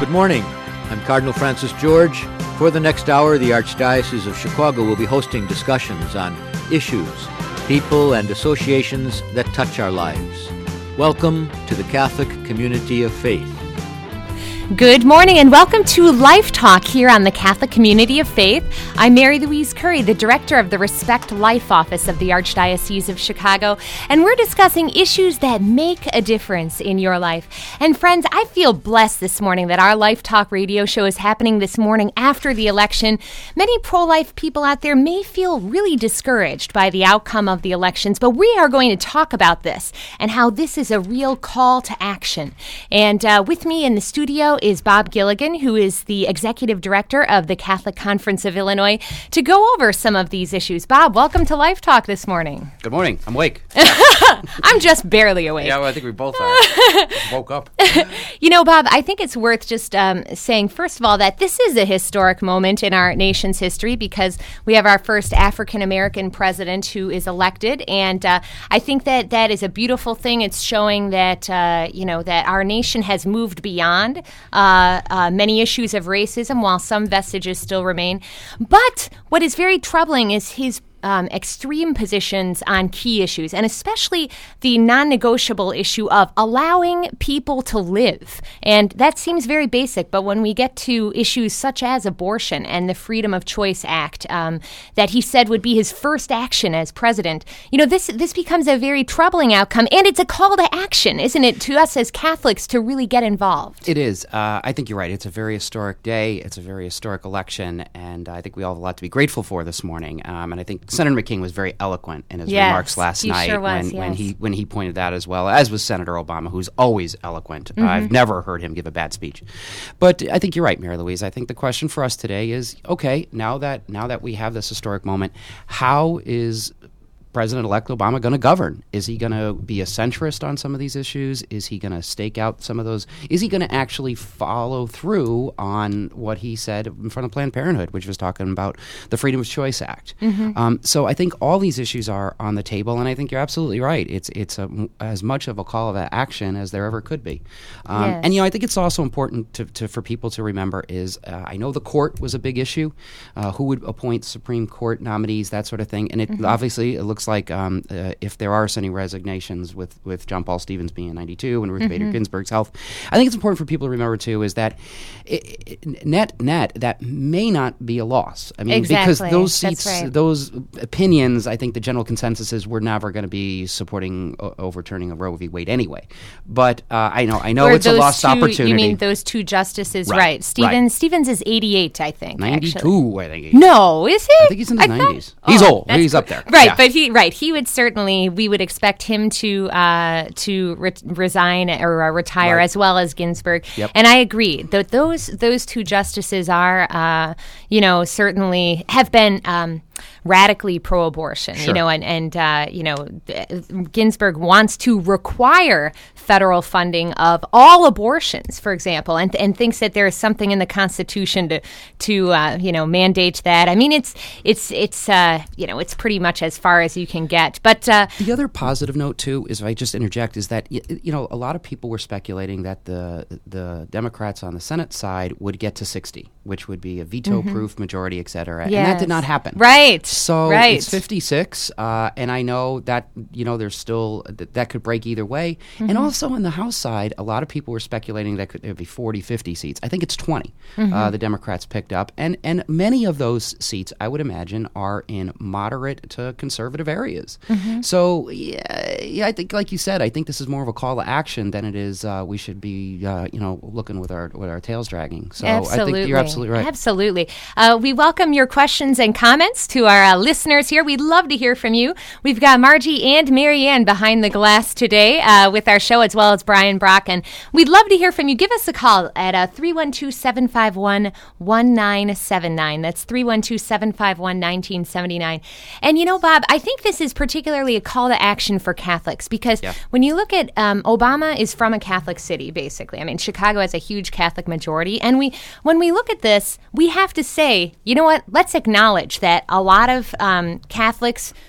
Good morning. I'm Cardinal Francis George. For the next hour, the Archdiocese of Chicago will be hosting discussions on issues, people, and associations that touch our lives. Welcome to the Catholic Community of Faith. Good morning and welcome to Life Talk here on the Catholic Community of Faith. I'm Mary Louise Curry, the director of the Respect Life Office of the Archdiocese of Chicago, and we're discussing issues that make a difference in your life. And friends, I feel blessed this morning that our Life Talk radio show is happening this morning after the election. Many pro-life people out there may feel really discouraged by the outcome of the elections, but we are going to talk about this and how this is a real call to action. And with me in the studio is Bob Gilligan, who is the executive director of the Catholic Conference of Illinois, to go over some of these issues. Bob, welcome to Life Talk this morning. Good morning. I'm awake. I'm just barely awake. Yeah, well, I think we both are. Woke up. You know, Bob, I think it's worth just saying, first of all, that this is a historic moment in our nation's history because we have our first African-American president who is elected, and I think that that is a beautiful thing. It's showing that, that our nation has moved beyond many issues of racism, while some vestiges still remain. But what is very troubling is his extreme positions on key issues, and especially the non-negotiable issue of allowing people to live. And that seems very basic, but when we get to issues such as abortion and the Freedom of Choice Act that he said would be his first action as president, this becomes a very troubling outcome, and it's a call to action, isn't it, to us as Catholics to really get involved? It is. I think you're right. It's a very historic day. It's a very historic election, and I think we all have a lot to be grateful for this morning. And I think Senator McCain was very eloquent in his remarks last night when he pointed that as well, as was Senator Obama, who's always eloquent. Mm-hmm. I've never heard him give a bad speech. But I think you're right, Mary Louise. I think the question for us today is, okay, now that we have this historic moment, how is President-elect Obama going to govern? Is he going to be a centrist on some of these issues? Is he going to stake out some of those? Is he going to actually follow through on what he said in front of Planned Parenthood, which was talking about the Freedom of Choice Act? Mm-hmm. So I think all these issues are on the table, and I think you're absolutely right. It's as much of a call of action as there ever could be. Yes. And I think it's also important for people to remember is I know the court was a big issue, who would appoint Supreme Court nominees, that sort of thing, and obviously it looks like if there are any resignations with John Paul Stevens being 92 and Ruth Bader Ginsburg's health, I think it's important for people to remember too is that net that may not be a loss. I mean, exactly. Because those seats, right. Those opinions, I think the general consensus is we're never going to be supporting overturning of Roe v. Wade anyway. But I know it's a lost opportunity. You mean those two justices, right? Stevens is 88, I think. 92, actually. I think. No, is he? I think he's in the 90s. He's old. He's up there. Right, yeah. But he would certainly, we would expect him to resign or retire, right. as well as Ginsburg. Yep. And I agree that those two justices are, certainly have been radically pro-abortion, sure. Ginsburg wants to require federal funding of all abortions, for example, and thinks that there is something in the Constitution to mandate that. I mean, it's pretty much as far as you can get. But the other positive note too is, if I just interject, is that a lot of people were speculating that the Democrats on the Senate side would get to 60, which would be a veto-proof majority, et cetera, yes. and that did not happen. Right. So right. it's 56, and I know that there's still that could break either way. And also on the House side, a lot of people were speculating that it would be 40, 50 seats. I think it's 20 the Democrats picked up, and many of those seats, I would imagine, are in moderate to conservative areas. So yeah, I think, like you said, I think this is more of a call to action than it is we should be looking with our tails dragging. So absolutely. I think you're absolutely right. Absolutely. We welcome your questions and comments to our listeners here. We'd love to hear from you. We've got Margie and Marianne behind the glass today with our show, as well as Brian Brock, and we'd love to hear from you. Give us a call at 312-751-1979. That's 312-751-1979. And Bob, I think this is particularly a call to action for Catholics because when you look at Obama is from a Catholic city, basically. I mean, Chicago has a huge Catholic majority, and when we look at this, we have to say, you know what? Let's acknowledge that a lot of Catholics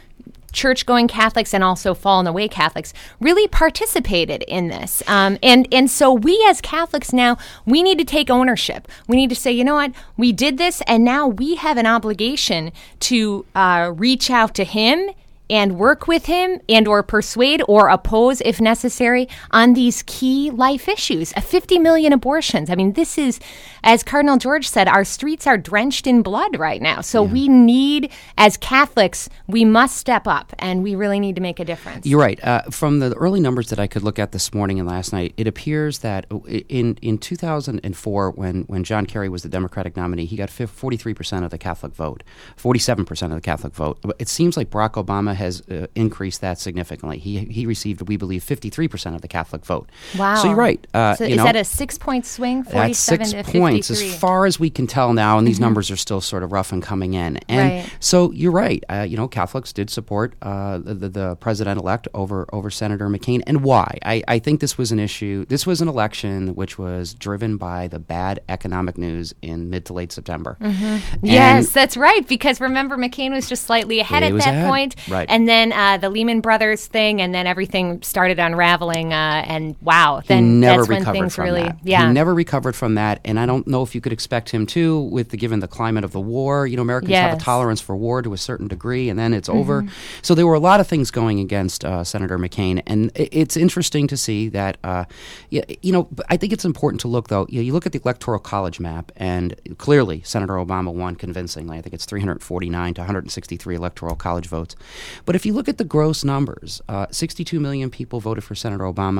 church-going Catholics and also fallen-away Catholics really participated in this. And so we as Catholics now, we need to take ownership. We need to say, you know what, we did this, and now we have an obligation to reach out to him and work with him and or persuade or oppose, if necessary, on these key life issues. 50 million abortions. I mean, this is, as Cardinal George said, our streets are drenched in blood right now. So we need, as Catholics, we must step up, and we really need to make a difference. You're right. From the early numbers that I could look at this morning and last night, it appears that in 2004, when John Kerry was the Democratic nominee, he got 43% of the Catholic vote, 47% of the Catholic vote. It seems like Barack Obama has increased that significantly. He received, we believe, 53% of the Catholic vote. Wow. So you're right. So is that a 6-point swing, 47 that's 6 to 53? points, as far as we can tell now, and these numbers are still sort of rough and coming in. And so you're right. Catholics did support the president-elect over Senator McCain. And why? I think this was an issue. This was an election which was driven by the bad economic news in mid to late September. Yes, that's right. Because remember, McCain was just slightly ahead at that point. Right. And then the Lehman Brothers thing, and then everything started unraveling. And wow, then that's when things really, He never recovered from that. And I don't know if you could expect him to, given the climate of the war. Americans have a tolerance for war to a certain degree, and then it's over. So there were a lot of things going against Senator McCain, and it's interesting to see that. I think it's important to look, though. You look at the Electoral College map, and clearly Senator Obama won convincingly. I think it's 349 to 163 Electoral College votes. But if you look at the gross numbers, 62 million people voted for Senator Obama,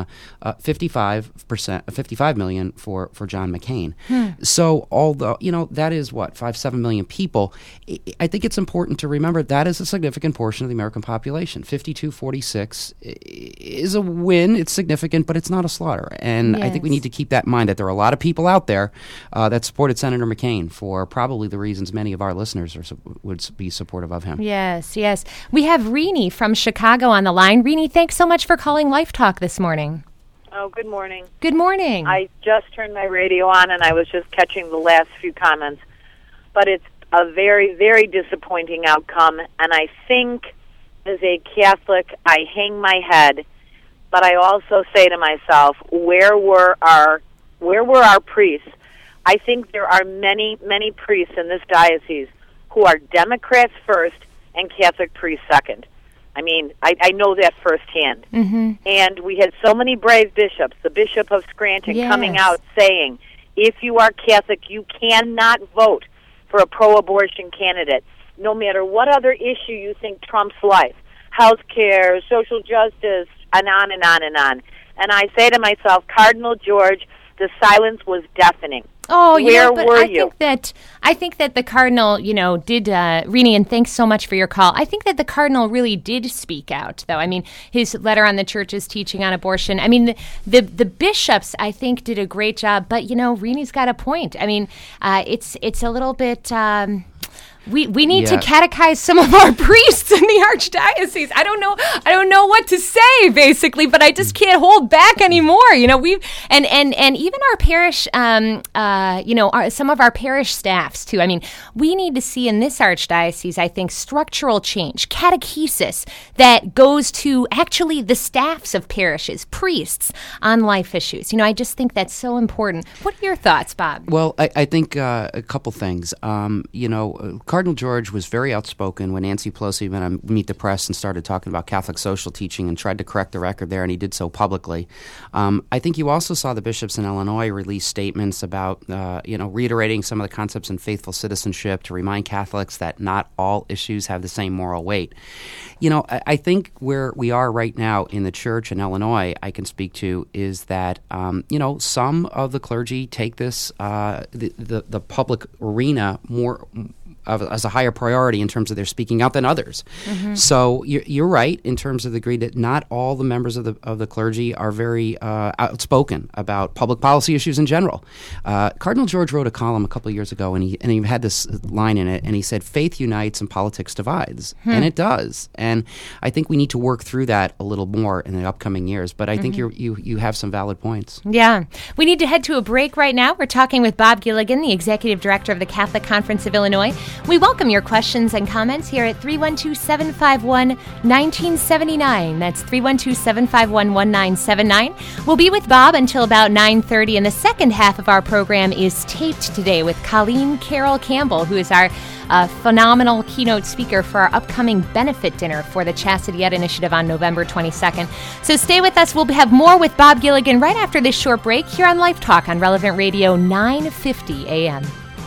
55 million for John McCain. So although, that is 5-7 million people, I think it's important to remember that is a significant portion of the American population. 52-46 is a win. It's significant, but it's not a slaughter. And I think we need to keep that in mind, that there are a lot of people out there that supported Senator McCain for probably the reasons many of our listeners would be supportive of him. Yes. We have Rini from Chicago on the line. Rini, thanks so much for calling Life Talk this morning. Oh, good morning. Good morning. I just turned my radio on, and I was just catching the last few comments. But it's a very, very disappointing outcome, and I think as a Catholic, I hang my head, but I also say to myself, where were our priests? I think there are many, many priests in this diocese who are Democrats first and Catholic priests second. I mean, I know that firsthand. And we had so many brave bishops, the Bishop of Scranton coming out saying, if you are Catholic, you cannot vote for a pro-abortion candidate, no matter what other issue you think trumps life, health care, social justice, and on and on and on. And I say to myself, Cardinal George, the silence was deafening. Oh, where were you? I think that the Cardinal, did, Rini, and thanks so much for your call. I think that the Cardinal really did speak out, though. I mean, his letter on the Church's teaching on abortion. I mean, the bishops, I think, did a great job. But, Rini's got a point. I mean, it's a little bit... We need to catechize some of our priests in the archdiocese. I don't know what to say, basically, but I just can't hold back anymore. We've and even our parish, some of our parish staffs too. I mean, we need to see in this archdiocese, I think, structural change, catechesis that goes to actually the staffs of parishes, priests on life issues. I just think that's so important. What are your thoughts, Bob? Well, I think a couple things. Cardinal George was very outspoken when Nancy Pelosi went on Meet the Press and started talking about Catholic social teaching and tried to correct the record there, and he did so publicly. I think you also saw the bishops in Illinois release statements about, reiterating some of the concepts in faithful citizenship to remind Catholics that not all issues have the same moral weight. I think where we are right now in the church in Illinois, I can speak to, is that, some of the clergy take this, the public arena more as a higher priority in terms of their speaking out than others. So you're right in terms of the degree that not all the members of the clergy are very outspoken about public policy issues in general. Cardinal George wrote a column a couple of years ago, and he had this line in it, and he said, "Faith unites and politics divides," and it does. And I think we need to work through that a little more in the upcoming years. But I think you have some valid points. Yeah, we need to head to a break right now. We're talking with Bob Gilligan, the executive director of the Catholic Conference of Illinois. We welcome your questions and comments here at 312-751-1979. That's 312-751-1979. We'll be with Bob until about 9:30, and the second half of our program is taped today with Colleen Carroll Campbell, who is our phenomenal keynote speaker for our upcoming benefit dinner for the Chastity Ed Initiative on November 22nd. So stay with us. We'll have more with Bob Gilligan right after this short break here on Life Talk on Relevant Radio 950 AM.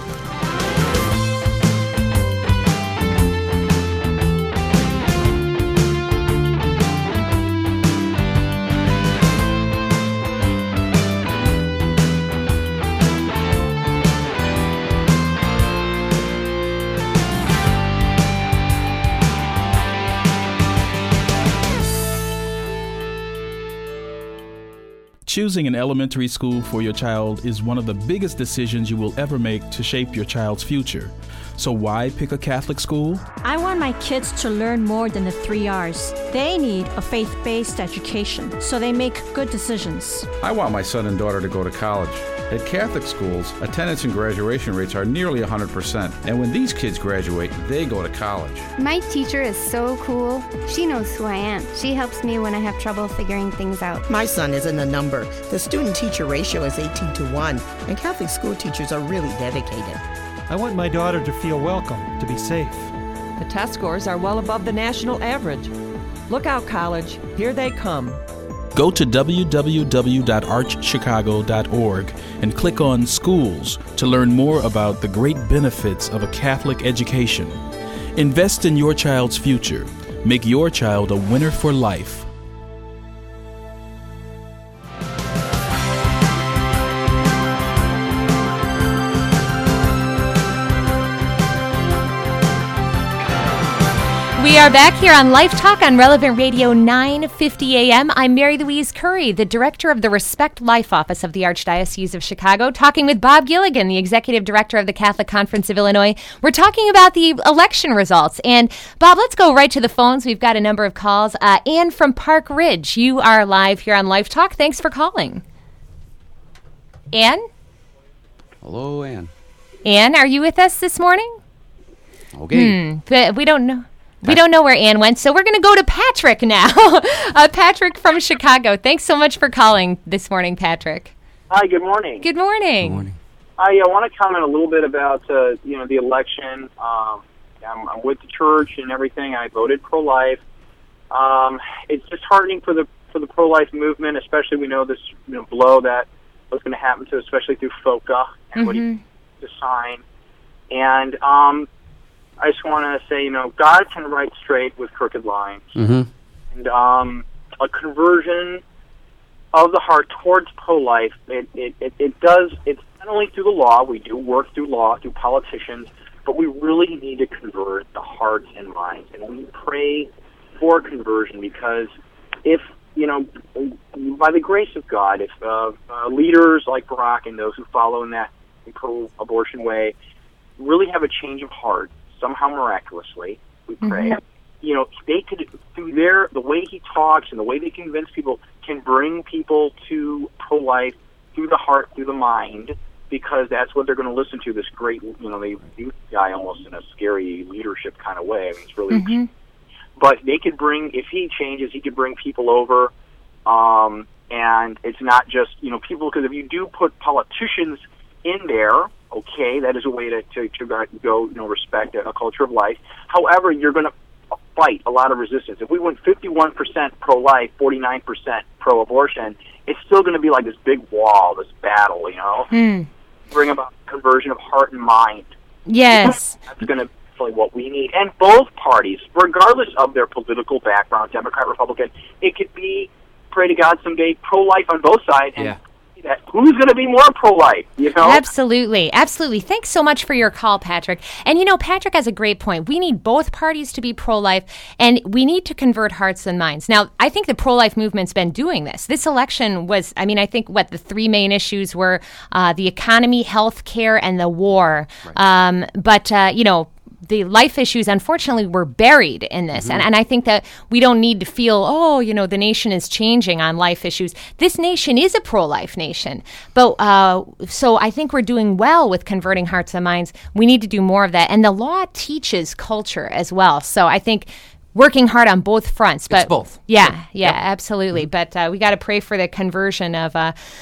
Choosing an elementary school for your child is one of the biggest decisions you will ever make to shape your child's future. So why pick a Catholic school? I want my kids to learn more than the 3 R's. They need a faith-based education, so they make good decisions. I want my son and daughter to go to college. At Catholic schools, attendance and graduation rates are nearly 100%. And when these kids graduate, they go to college. My teacher is so cool. She knows who I am. She helps me when I have trouble figuring things out. My son isn't a number. The student-teacher ratio is 18-1, and Catholic school teachers are really dedicated. I want my daughter to feel welcome, to be safe. The test scores are well above the national average. Look out, college. Here they come. Go to www.archchicago.org and click on Schools to learn more about the great benefits of a Catholic education. Invest in your child's future. Make your child a winner for life. We are back here on Life Talk on Relevant Radio 950 AM. I'm Mary Louise Curry, the director of the Respect Life Office of the Archdiocese of Chicago, talking with Bob Gilligan, the executive director of the Catholic Conference of Illinois. We're talking about the election results. And Bob, let's go right to the phones. We've got a number of calls. Ann from Park Ridge, you are live here on Life Talk. Thanks for calling. Ann? Hello, Ann. Ann, are you with us this morning? Okay. But we don't know. We don't know where Ann went, so we're going to go to Patrick now. Patrick from Chicago. Thanks so much for calling this morning, Patrick. Hi, good morning. Good morning. Good morning. I want to comment a little bit about the election. I'm with the church and everything. I voted pro-life. It's disheartening for the pro-life movement, especially we know this blow that was going to happen to, especially through FOCA and what he to sign. And I just want to say, God can write straight with crooked lines. Mm-hmm. And a conversion of the heart towards pro-life, it does, it's not only through the law, we do work through law, through politicians, but we really need to convert the hearts and minds. And we pray for conversion because if, by the grace of God, if leaders like Barack and those who follow in that pro-abortion way really have a change of heart, somehow miraculously, we pray. Mm-hmm. They could, through the way he talks and the way they convince people, can bring people to pro-life through the heart, through the mind, because that's what they're going to listen to. This great, they view the guy almost in a scary leadership kind of way. I mean, it's really, but they could bring, if he changes, he could bring people over, and it's not just people. Because if you do put politicians in there, okay, that is a way to go, respect a culture of life. However, you're going to fight a lot of resistance. If we went 51% pro-life, 49% pro-abortion, it's still going to be like this big wall, this battle, Bring about conversion of heart and mind. Yes. That's going to be really what we need. And both parties, regardless of their political background, Democrat, Republican, it could be, pray to God someday, pro-life on both sides. And that who's going to be more pro-life, Absolutely. Thanks so much for your call, Patrick. And, Patrick has a great point. We need both parties to be pro-life, and we need to convert hearts and minds. Now, I think the pro-life movement's been doing this. This election was, I think the three main issues were the economy, health care, and the war. Right. life issues, unfortunately, were buried in this. Mm-hmm. And I think that we don't need to feel, the nation is changing on life issues. This nation is a pro-life nation. But so I think we're doing well with converting hearts and minds. We need to do more of that. And the law teaches culture as well. So I think working hard on both fronts. But it's both. Yeah, absolutely. Mm-hmm. But we got to pray for the conversion of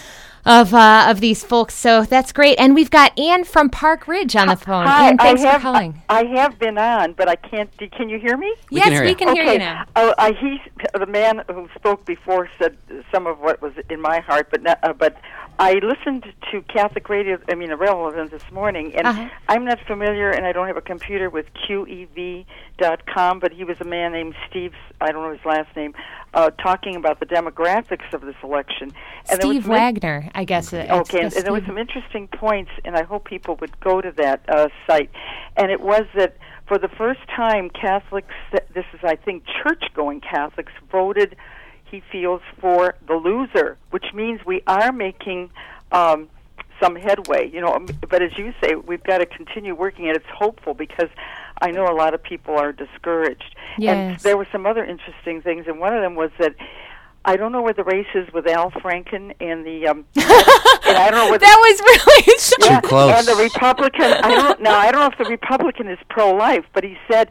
these folks. So that's great. And we've got Ann from Park Ridge on the phone. Hi, Ann, thanks for calling. I have been on, but I can't. Can you hear me? Yes, we can hear you now. The man who spoke before said some of what was in my heart, but I listened to Catholic radio, Irrelevant this morning, and I'm not familiar, and I don't have a computer with QEV.com, but he was a man named Steve, I don't know his last name, talking about the demographics of this election. And Steve Wagner, I guess. Okay, and there were some interesting points, and I hope people would go to that site. And it was that for the first time, Catholics, this is, I think, church-going Catholics, voted, he feels, for the loser, which means we are making some headway. But as you say, we've got to continue working, and it's hopeful because I know a lot of people are discouraged. Yes. And there were some other interesting things, and one of them was that I don't know where the race is with Al Franken and the and I don't know whether that was really too close. And the Republican, I don't know if the Republican is pro-life, but he said,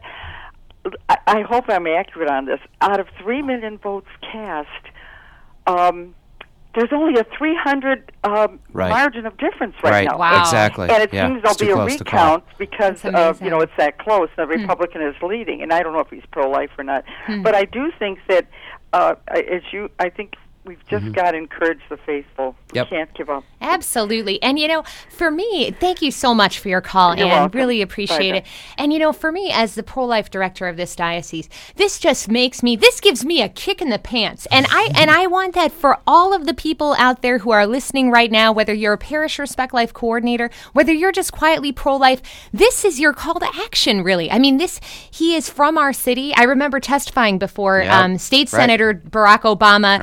I hope I'm accurate on this, out of 3 million votes cast, there's only a 300 margin of difference right now. Wow. Exactly. And it seems there'll be a recount because it's that close. The Republican is leading, and I don't know if he's pro-life or not. But I do think that, I think we've just got to encourage the faithful. Yep. We can't give up. Absolutely. And, for me, thank you so much for your call, You're Ann. welcome. Really appreciate it. And, for me, as the pro-life director of this diocese, this just gives me a kick in the pants. And I want that for all of the people out there who are listening right now, whether you're a parish Respect Life coordinator, whether you're just quietly pro-life, this is your call to action, really. He is from our city. I remember testifying before State Senator Barack Obama,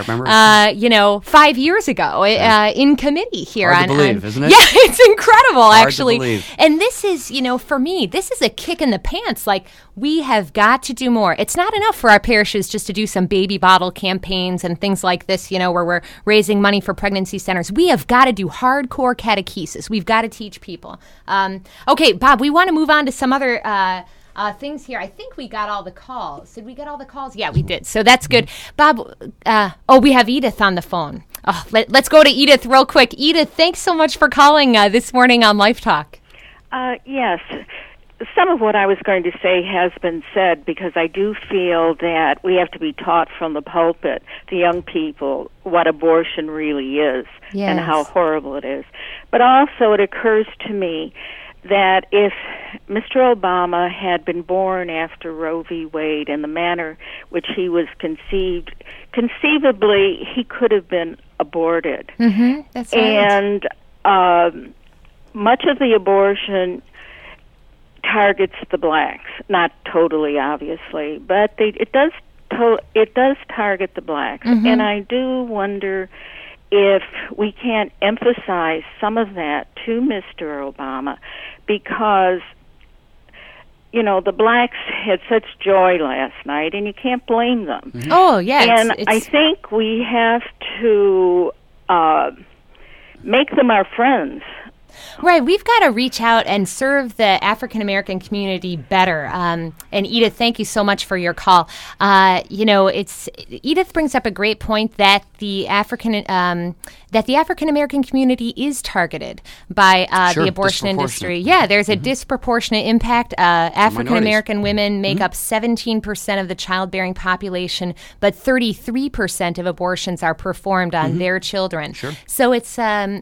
5 years ago in committee here. Hard to believe, isn't it? Yeah, it's incredible, Hard actually. to believe. And this is, for me, this is a kick in the pants. Like, we have got to do more. It's not enough for our parishes just to do some baby bottle campaigns and things like this, where we're raising money for pregnancy centers. We have got to do hardcore catechesis. We've got to teach people. Okay, Bob, we want to move on to some other things here. I think we got all the calls. Did we get all the calls? Yeah, we did. So that's good. Bob, we have Edith on the phone. Let's go to Edith real quick. Edith, thanks so much for calling this morning on Life Talk. Yes. Some of what I was going to say has been said because I do feel that we have to be taught from the pulpit to young people what abortion really is and how horrible it is. But also it occurs to me that if Mr. Obama had been born after Roe v. Wade in the manner which he was conceived, conceivably he could have been aborted. Mm-hmm. That's right. And much of the abortion targets the blacks, not totally, obviously, but it does target the blacks. Mm-hmm. And I do wonder if we can't emphasize some of that to Mr. Obama, because the blacks had such joy last night, and you can't blame them. Mm-hmm. Oh, yeah. And I think we have to make them our friends. Right, we've got to reach out and serve the African American community better. And Edith, thank you so much for your call. Edith brings up a great point that the African American community is targeted by the abortion industry. Yeah, there's a disproportionate impact. African American women make up 17% of the childbearing population, but 33% of abortions are performed on their children. Sure. So it's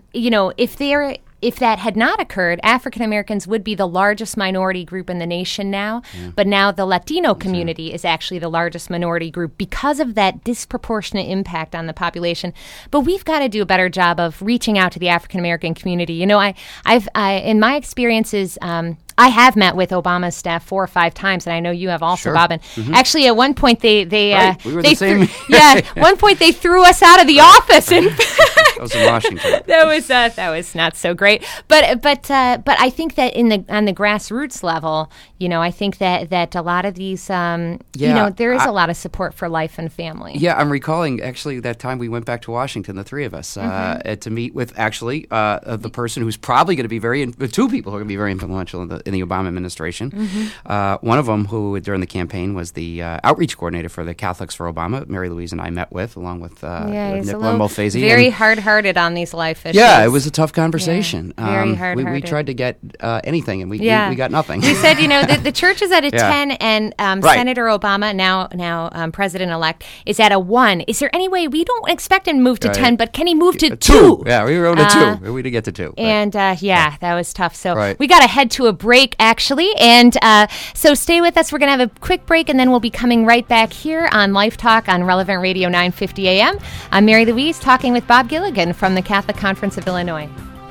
if that had not occurred, African Americans would be the largest minority group in the nation now. Yeah. But now the Latino community is actually the largest minority group because of that disproportionate impact on the population. But we've got to do a better job of reaching out to the African American community. I've in my experiences, I have met with Obama's staff 4 or 5 times, and I know you have also, sure. Bob. And actually, at one point we were the same. one point they threw us out of the office. And That was in Washington. that was not so great. But I think that on the grassroots level, I think that a lot of these, there is a lot of support for life and family. Yeah, I'm recalling actually that time we went back to Washington, the three of us, to meet with actually the person who's probably going to be two people who are going to be very influential in the Obama administration. One of them, who during the campaign was the outreach coordinator for the Catholics for Obama, Mary Louise and I met with, along with Nicola Molfese. Very hard-hearted on these life issues. Yeah, it was a tough conversation. Very hard-hearted. We tried to get anything, and we got nothing. We said, the church is at a 10, and Senator Obama, now President-elect, is at a 1. Is there any way, we don't expect him to move to 10, but can he move to 2? Yeah, we wrote a 2. We did get to 2. And that was tough. So we got to head to a break, actually. And so stay with us. We're going to have a quick break, and then we'll be coming right back here on Life Talk on Relevant Radio 950 AM. I'm Mary Louise, talking with Bob Gilligan from the Catholic Conference of Illinois.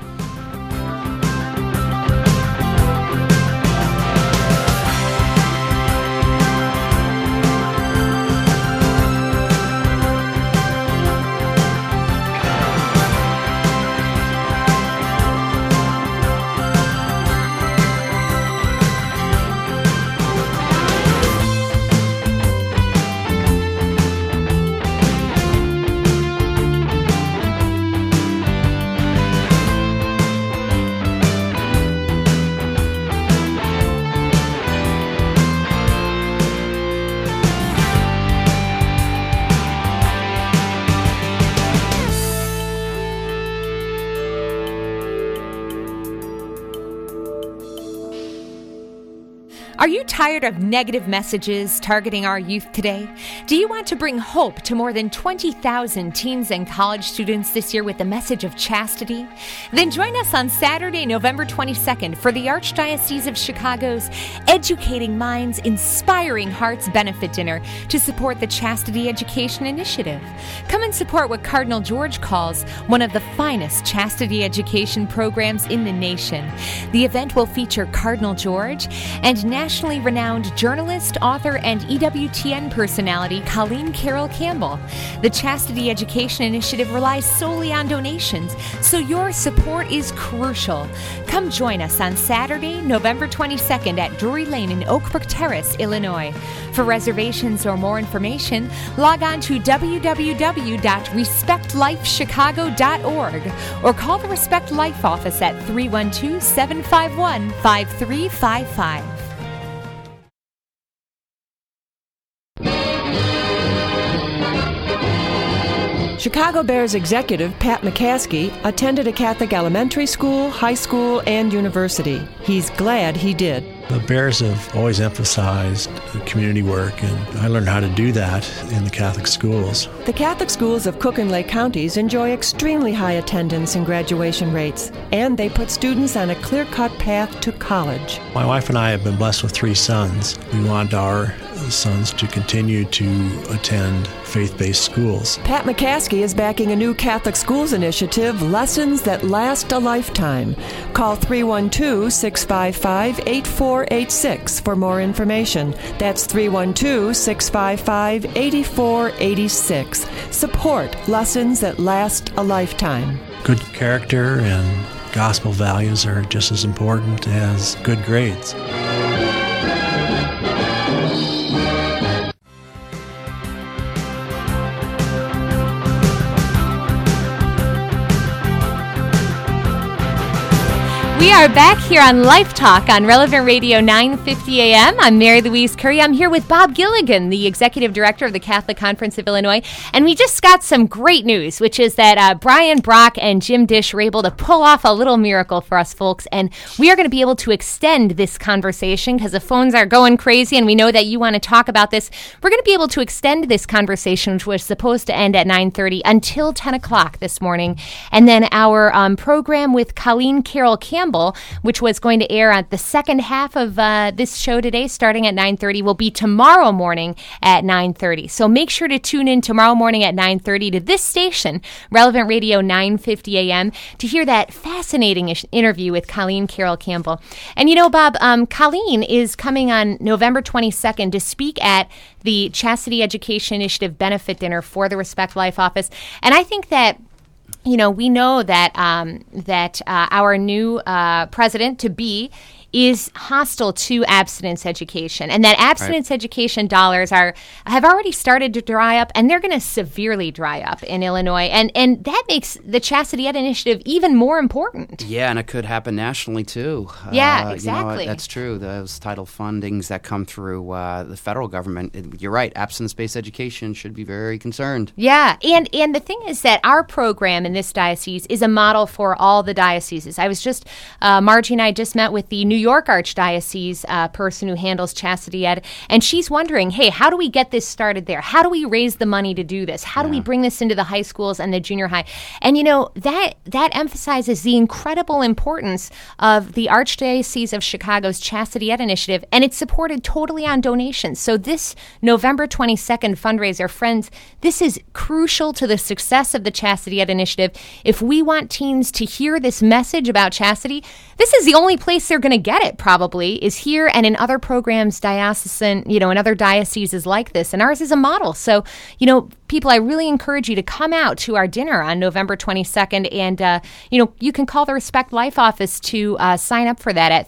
Are you tired of negative messages targeting our youth today? Do you want to bring hope to more than 20,000 teens and college students this year with the message of chastity? Then join us on Saturday, November 22nd for the Archdiocese of Chicago's Educating Minds, Inspiring Hearts benefit dinner to support the Chastity Education Initiative. Come and support what Cardinal George calls one of the finest chastity education programs in the nation. The event will feature Cardinal George and nationally renowned journalist, author, and EWTN personality Colleen Carroll Campbell. The Chastity Education Initiative relies solely on donations, so your support is crucial. Come join us on Saturday, November 22nd at Drury Lane in Oak Brook Terrace, Illinois. For reservations or more information, log on to www.respectlifechicago.org or call the Respect Life office at 312-751-5355. Chicago Bears executive Pat McCaskey attended a Catholic elementary school, high school, and university. He's glad he did. The Bears have always emphasized community work, and I learned how to do that in the Catholic schools. The Catholic schools of Cook and Lake counties enjoy extremely high attendance and graduation rates, and they put students on a clear-cut path to college. My wife and I have been blessed with 3 sons. We want our sons to continue to attend faith-based schools. Pat McCaskey is backing a new Catholic schools initiative, Lessons That Last a Lifetime. Call 312-655-8486 for more information. That's 312-655-8486. Support Lessons That Last a Lifetime. Good character and gospel values are just as important as good grades. We are back here on Life Talk on Relevant Radio 950 AM. I'm Mary Louise Curry. I'm here with Bob Gilligan, the Executive Director of the Catholic Conference of Illinois. And we just got some great news, which is that Brian Brock and Jim Dish were able to pull off a little miracle for us folks. And we are going to be able to extend this conversation because the phones are going crazy and we know that you want to talk about this. We're going to be able to extend this conversation, which was supposed to end at 9:30 until 10 o'clock this morning. And then our program with Colleen Carroll Campbell, which was going to air at the second half of this show today, starting at 9:30, will be tomorrow morning at 9:30. So make sure to tune in tomorrow morning at 9:30 to this station, Relevant Radio 950 AM, to hear that fascinating interview with Colleen Carroll Campbell. And you know, Bob, Colleen is coming on November 22nd to speak at the Chastity Education Initiative benefit dinner for the Respect Life office. And I think that we know that our new president-to-be is hostile to abstinence education, and that abstinence education dollars have already started to dry up, and they're going to severely dry up in Illinois, and that makes the Chastity Ed Initiative even more important. Yeah, and it could happen nationally too. Yeah, exactly. That's true. Those title fundings that come through the federal government, you're right, abstinence-based education should be very concerned. Yeah, and the thing is that our program in this diocese is a model for all the dioceses. I was just, Margie and I just met with the New York Archdiocese person who handles Chastity Ed, and she's wondering, hey, how do we get this started there? How do we raise the money to do this? How do we bring this into the high schools and the junior high? And that emphasizes the incredible importance of the Archdiocese of Chicago's Chastity Ed Initiative, and it's supported totally on donations. So this November 22nd fundraiser, friends, this is crucial to the success of the Chastity Ed Initiative. If we want teens to hear this message about chastity, this is the only place they're going to get it, probably, is here and in other programs, diocesan, in other dioceses like this. And ours is a model. So, people, I really encourage you to come out to our dinner on November 22nd. And, you can call the Respect Life office to sign up for that at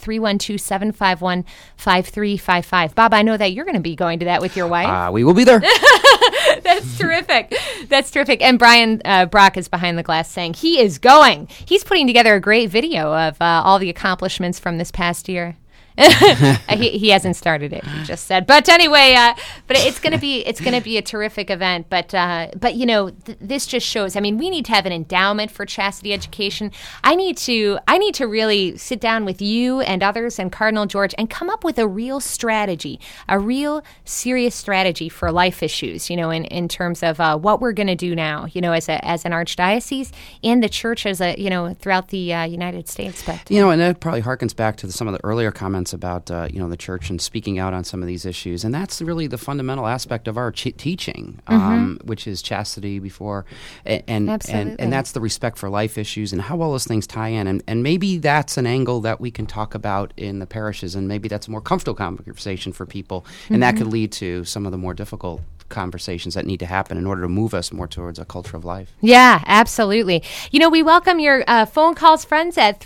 312-751-5355. Bob, I know that you're going to be going to that with your wife. We will be there. That's terrific. That's terrific. And Brian Brock is behind the glass saying he is going. He's putting together a great video of all the accomplishments from this past year. He hasn't started it. He just said, but anyway, but it's gonna be a terrific event. But this just shows. I mean, we need to have an endowment for chastity education. I need to really sit down with you and others and Cardinal George and come up with a real strategy, a real serious strategy for life issues. In terms of what we're going to do now. As an archdiocese and the church as throughout the United States. But and that probably harkens back to some of the earlier comments about the church and speaking out on some of these issues, and that's really the fundamental aspect of our teaching, which is chastity before, and that's the respect for life issues and how all those things tie in, and maybe that's an angle that we can talk about in the parishes, and maybe that's a more comfortable conversation for people, and that could lead to some of the more difficult conversations that need to happen in order to move us more towards a culture of life. Yeah, absolutely. We welcome your phone calls, friends, at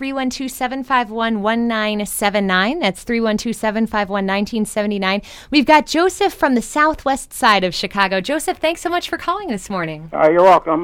312-751-1979. That's 312-751-1979. We've got Joseph from the southwest side of Chicago. Joseph, thanks so much for calling this morning. You're welcome.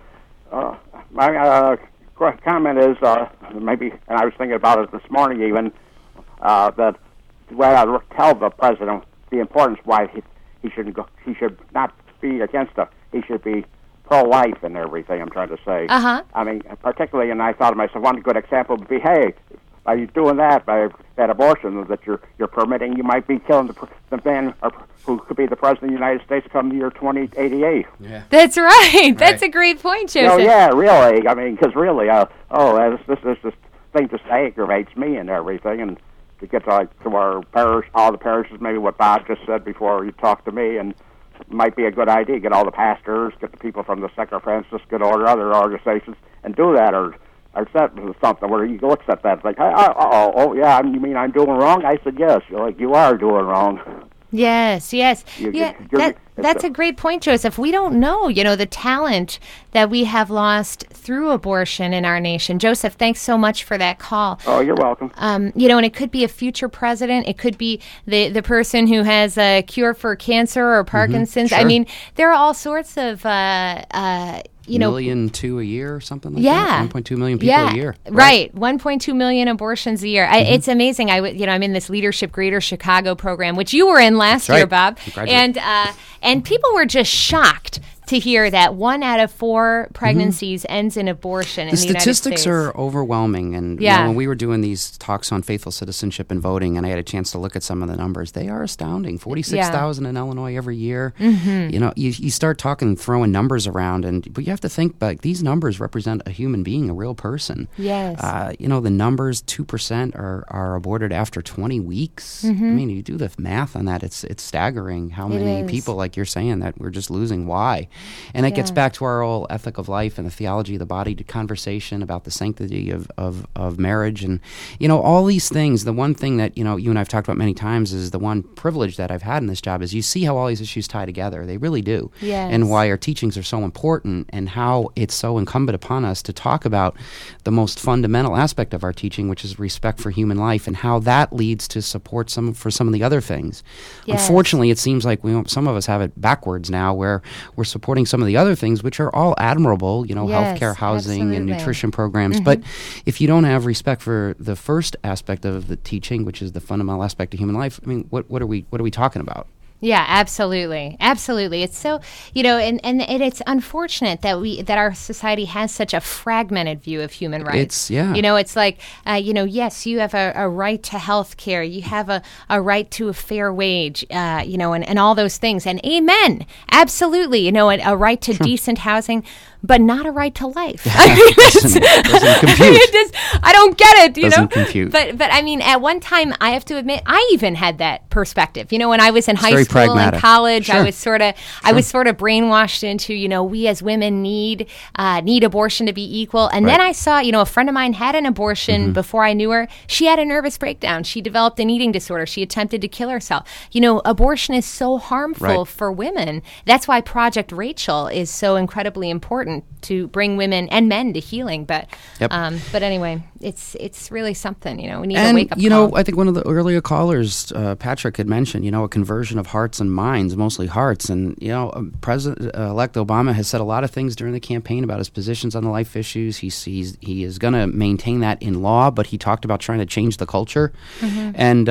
My comment is maybe, and I was thinking about it this morning even, that when I tell the president the importance why he should not be against it. He should be pro-life and everything, I'm trying to say. Uh-huh. I mean, particularly, and I thought to myself, one good example would be, hey, by you doing that, by that abortion that you're permitting, you might be killing the man who could be the president of the United States come the year 2088. Yeah. That's right. That's a great point, Joseph. Oh, yeah, really. I mean, because really, this thing just aggravates me and everything, and to get to our parish, all the parishes, maybe what Bob just said before you talked to me, and it might be a good idea, get all the pastors, get the people from the Second Franciscan Order, other organizations, and do that, or set something where he looks at that, like, yeah, you mean I'm doing wrong? I said, yes, you are doing wrong. Yes. That's a great point, Joseph. We don't know, the talent that we have lost through abortion in our nation. Joseph, thanks so much for that call. Oh, you're welcome. And it could be a future president. It could be the person who has a cure for cancer or Parkinson's. Sure. I mean, there are all sorts of... 1.2 million a year or something like that? 1.2 million people a year. Right. 1.2 million abortions a year. It's amazing. I'm in this Leadership Greater Chicago program, which you were in last year, Bob. And people were just shocked to hear that 1 out of 4 pregnancies ends in abortion in the United States. The statistics are overwhelming. And when we were doing these talks on faithful citizenship and voting, and I had a chance to look at some of the numbers, they are astounding. 46,000 in Illinois every year. You start talking, throwing numbers around, but you have to think, these numbers represent a human being, a real person. Yes. The numbers, 2% are aborted after 20 weeks. I mean, you do the math on that, it's staggering how many people, like you're saying, that we're just losing. Why? And that gets back to our whole ethic of life and the theology of the body, to conversation about the sanctity of marriage. And, all these things, the one thing that, you and I've talked about many times is the one privilege that I've had in this job is you see how all these issues tie together. They really do. Yes. And why our teachings are so important and how it's so incumbent upon us to talk about the most fundamental aspect of our teaching, which is respect for human life, and how that leads to support for some of the other things. Yes. Unfortunately, it seems like some of us have it backwards now, where we're supporting some of the other things, which are all admirable, healthcare, housing, and nutrition programs. But if you don't have respect for the first aspect of the teaching, which is the fundamental aspect of human life, I mean, what are we talking about? Yeah, absolutely. Absolutely. It's so, and it's unfortunate that our society has such a fragmented view of human rights. It's like, yes, you have a right to health care. You have a right to a fair wage, and all those things. And amen. Absolutely. A right to decent housing, but not a right to life. Doesn't compute. I don't get it, Doesn't compute. But I mean, at one time, I have to admit, I even had that perspective. When I was in high school and college, I was sort of brainwashed into, we as women need abortion to be equal. And then I saw, a friend of mine had an abortion before I knew her. She had a nervous breakdown. She developed an eating disorder. She attempted to kill herself. Abortion is so harmful for women. That's why Project Rachel is so incredibly important to bring women and men to healing. But anyway, it's really something. We need a wake up call. I think one of the earlier callers, Patrick, had mentioned a conversion of hearts and minds, mostly hearts. And President-elect Obama has said a lot of things during the campaign about his positions on the life issues. He is going to maintain that in law, but he talked about trying to change the culture. And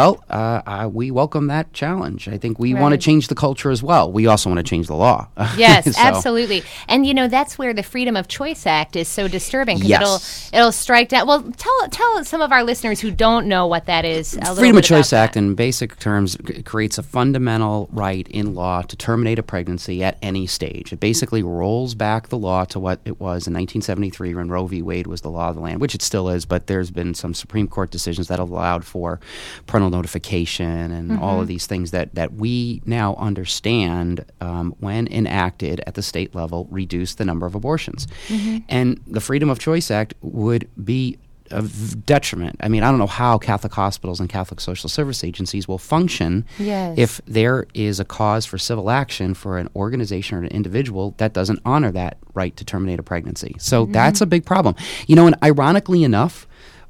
we welcome that challenge. I think we want to change the culture as well. We also want to change the law. Yes, absolutely. And that's where the Freedom of Choice Act is so disturbing, because it'll strike down. Well, tell some of our listeners who don't know what that is. Freedom of Choice Act, in basic terms, creates a fundamental right in law to terminate a pregnancy at any stage. It basically rolls back the law to what it was in 1973 when Roe v. Wade was the law of the land, which it still is, but there's been some Supreme Court decisions that allowed for parental notification and all of these things that we now understand, when enacted at the state level, reduce the number of abortions. And the Freedom of Choice Act would be of detriment. I mean, I don't know how Catholic hospitals and Catholic social service agencies will function if there is a cause for civil action for an organization or an individual that doesn't honor that right to terminate a pregnancy. So that's a big problem. And ironically enough,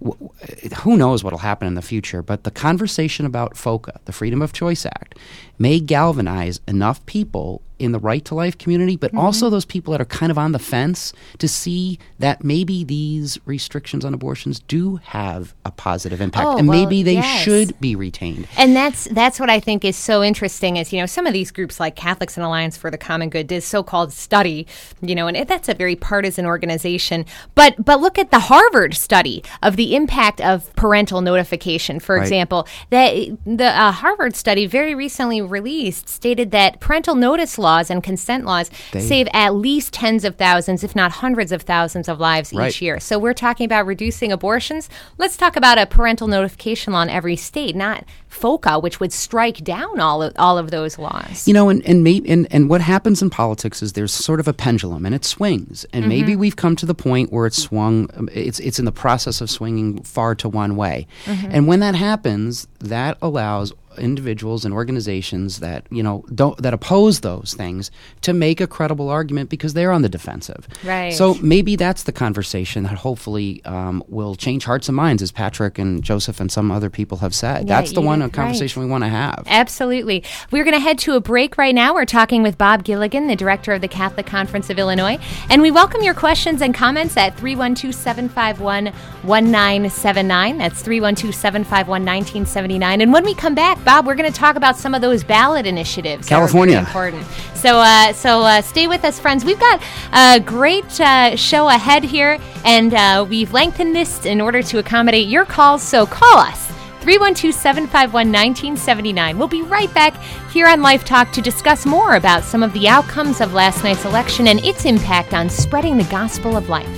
who knows what will happen in the future, but the conversation about FOCA, the Freedom of Choice Act, may galvanize enough people in the right to life community, but also those people that are kind of on the fence, to see that maybe these restrictions on abortions do have a positive impact, maybe they should be retained. And that's what I think is so interesting is, some of these groups like Catholics and Alliance for the Common Good did so-called study, and that's a very partisan organization. But look at the Harvard study of the impact of parental notification, for example. The Harvard study very recently released stated that parental notice laws and consent laws save at least tens of thousands, if not hundreds of thousands of lives each year. So we're talking about reducing abortions. Let's talk about a parental notification law in every state, not FOCA, which would strike down all of those laws. And what happens in politics is there's sort of a pendulum, and it swings. And maybe we've come to the point where it's swung. It's in the process of swinging far to one way. And when that happens, that allows individuals and organizations that that oppose those things to make a credible argument because they're on the defensive. Right. So maybe that's the conversation that hopefully will change hearts and minds, as Patrick and Joseph and some other people have said. That's the conversation we want to have. Absolutely. We're going to head to a break right now. We're talking with Bob Gilligan, the director of the Catholic Conference of Illinois, and we welcome your questions and comments at 312-751-1979. That's 312-751-1979. And when we come back, Bob, we're going to talk about some of those ballot initiatives. California. That are really important. So stay with us, friends. We've got a great show ahead here, and we've lengthened this in order to accommodate your calls. So call us, 312-751-1979. We'll be right back here on Life Talk to discuss more about some of the outcomes of last night's election and its impact on spreading the gospel of life.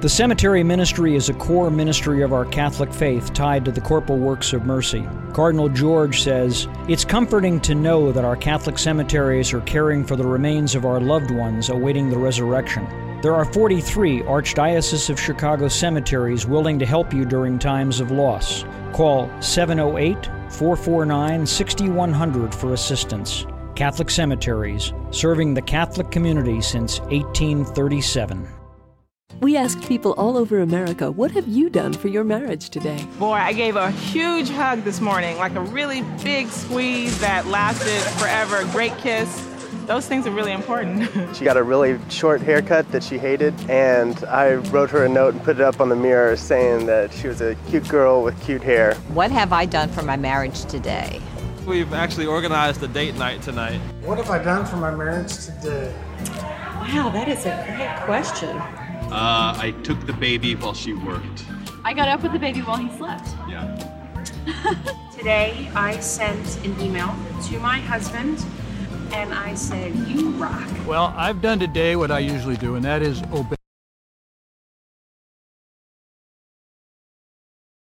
The cemetery ministry is a core ministry of our Catholic faith tied to the corporal works of mercy. Cardinal George says, "It's comforting to know that our Catholic cemeteries are caring for the remains of our loved ones awaiting the resurrection." There are 43 Archdiocese of Chicago cemeteries willing to help you during times of loss. Call 708-449-6100 for assistance. Catholic Cemeteries, serving the Catholic community since 1837. We asked people all over America, what have you done for your marriage today? Boy, I gave a huge hug this morning, like a really big squeeze that lasted forever, a great kiss. Those things are really important. She got a really short haircut that she hated, and I wrote her a note and put it up on the mirror saying that she was a cute girl with cute hair. What have I done for my marriage today? We've actually organized a date night tonight. What have I done for my marriage today? Wow, that is a great question. I took the baby while she worked. I got up with the baby while he slept. Yeah. Today, I sent an email to my husband, and I said, "You rock." Well, I've done today what I usually do, and that is obey